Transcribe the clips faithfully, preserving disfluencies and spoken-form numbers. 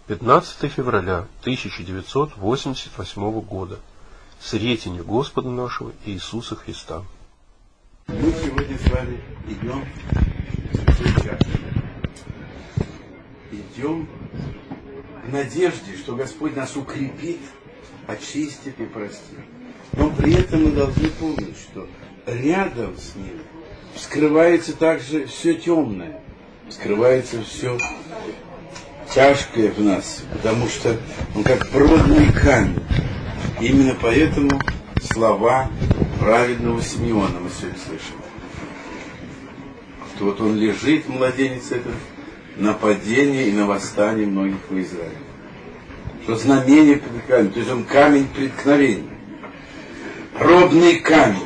пятнадцатое февраля тысяча девятьсот восемьдесят восьмого года. Сретение Господа нашего Иисуса Христа. Мы сегодня с вами идем в свой час. Идем в надежде, что Господь нас укрепит, очистит и простит. Но при этом мы должны помнить, что рядом с Ним скрывается также все темное, скрывается все тяжкое в нас, потому что он как природный камень. Именно поэтому слова праведного Симеона мы сегодня слышим. Что вот он лежит, младенец этот, на падение и на восстание многих в Израиле. Что знамение преткновения, то есть он камень преткновения. Пробный камень.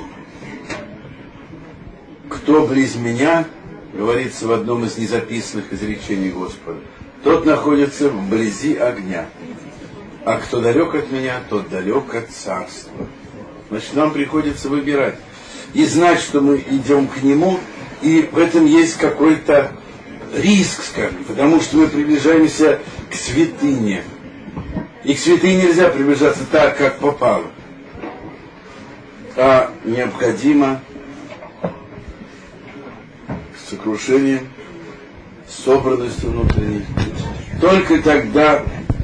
Кто близ меня, говорится в одном из незаписанных изречений Господа, тот находится вблизи огня. А кто далек от меня, тот далек от царства. Значит, нам приходится выбирать. И знать, что мы идем к Нему, и в этом есть какой-то риск, скажем, потому что мы приближаемся к святыне. И к святыне нельзя приближаться так, как попало. А необходимо с сокрушением, с собранностью внутренней. Только тогда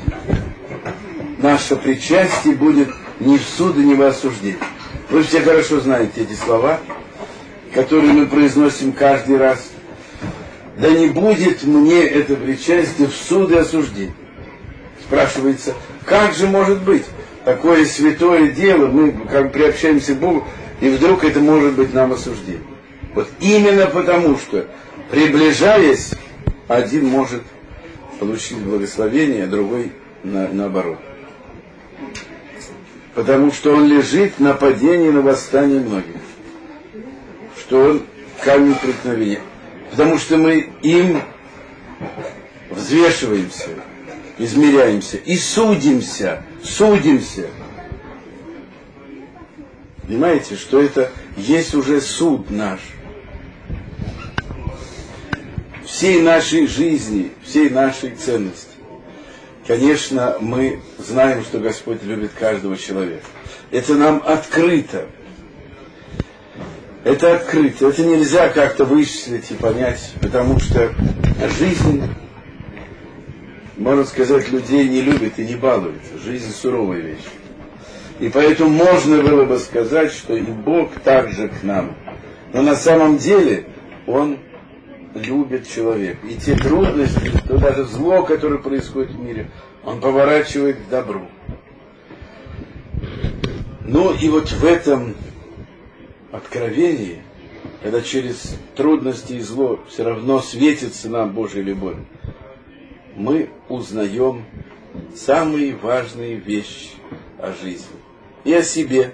наше причастие будет ни в суд, ни в осуждение. Вы все хорошо знаете эти слова, которые мы произносим каждый раз. Да не будет мне это причастие в суд и осуждение. Спрашивается, как же может быть такое святое дело, мы как бы приобщаемся к Богу, и вдруг это может быть нам осуждение. Вот именно потому, что, приближаясь, один может получить благословение, а другой на, наоборот. Потому что он лежит на падении, на восстании многих. Что он камень преткновения. Потому что мы им взвешиваемся, измеряемся и судимся, судимся. Понимаете, что это есть уже суд наш. Всей нашей жизни, всей нашей ценности. Конечно, мы знаем, что Господь любит каждого человека. Это нам открыто. Это открыто. Это нельзя как-то вычислить и понять, потому что жизнь, можно сказать, людей не любит и не балует. Жизнь суровая вещь. И поэтому можно было бы сказать, что и Бог также к нам. Но на самом деле Он любит человека. И те трудности, то даже зло, которое происходит в мире, Он поворачивает к добру. Ну и вот в этом откровении, когда через трудности и зло все равно светится нам Божья любовь, мы узнаем самые важные вещи о жизни и о себе.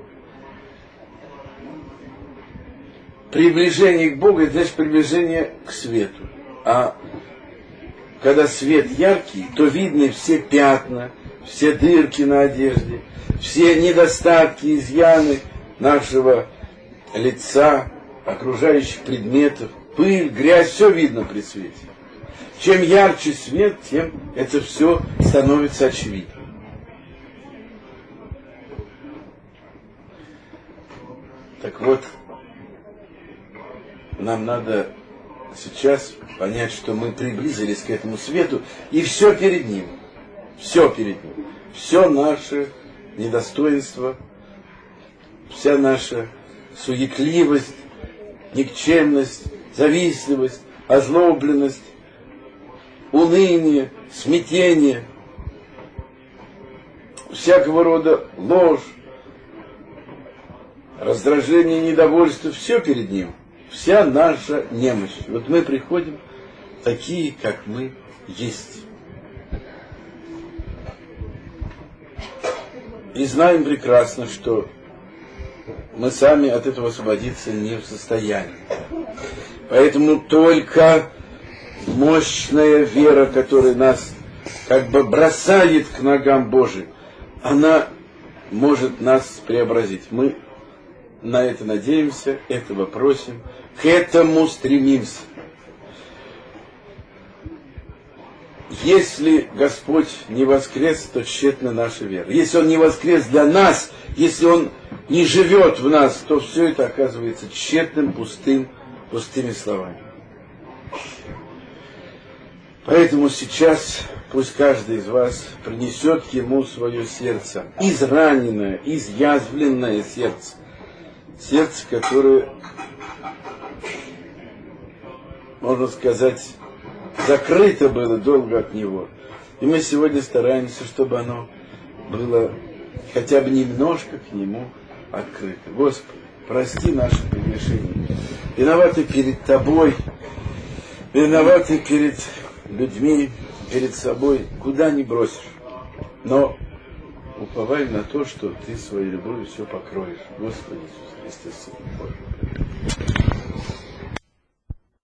Приближение к Богу — это значит приближение к свету. А когда свет яркий, то видны все пятна, все дырки на одежде, все недостатки, изъяны нашего лица, окружающих предметов, пыль, грязь, все видно при свете. Чем ярче свет, тем это все становится очевидно. Так вот, нам надо сейчас понять, что мы приблизились к этому свету, и все перед ним. Все перед ним. Все наше недостоинство, вся наша суетливость, никчемность, завистливость, озлобленность, уныние, смятение, всякого рода ложь, раздражение, недовольство, все перед ним. Вся наша немощь. Вот мы приходим такие, как мы есть. И знаем прекрасно, что мы сами от этого освободиться не в состоянии. Поэтому только мощная вера, которая нас как бы бросает к ногам Божьим, она может нас преобразить. Мы на это надеемся, этого просим, к этому стремимся. если Господь не воскрес, то тщетна наша вера. Если Он не воскрес для нас, если Он не живет в нас, то все это оказывается тщетным, пустым, пустыми словами. Поэтому сейчас пусть каждый из вас принесет к Ему свое сердце, израненное, изъязвленное сердце. Сердце, которое, можно сказать, закрыто было долго от Него. И мы сегодня стараемся, чтобы оно было хотя бы немножко к Нему открыто. Господи, прости наши прегрешения. Виноваты перед Тобой, виноваты перед людьми, перед собой, куда ни бросишь. Но уповай на то, что Ты своей любовью все покроешь. Господи Иисус Христос, Сын Божий.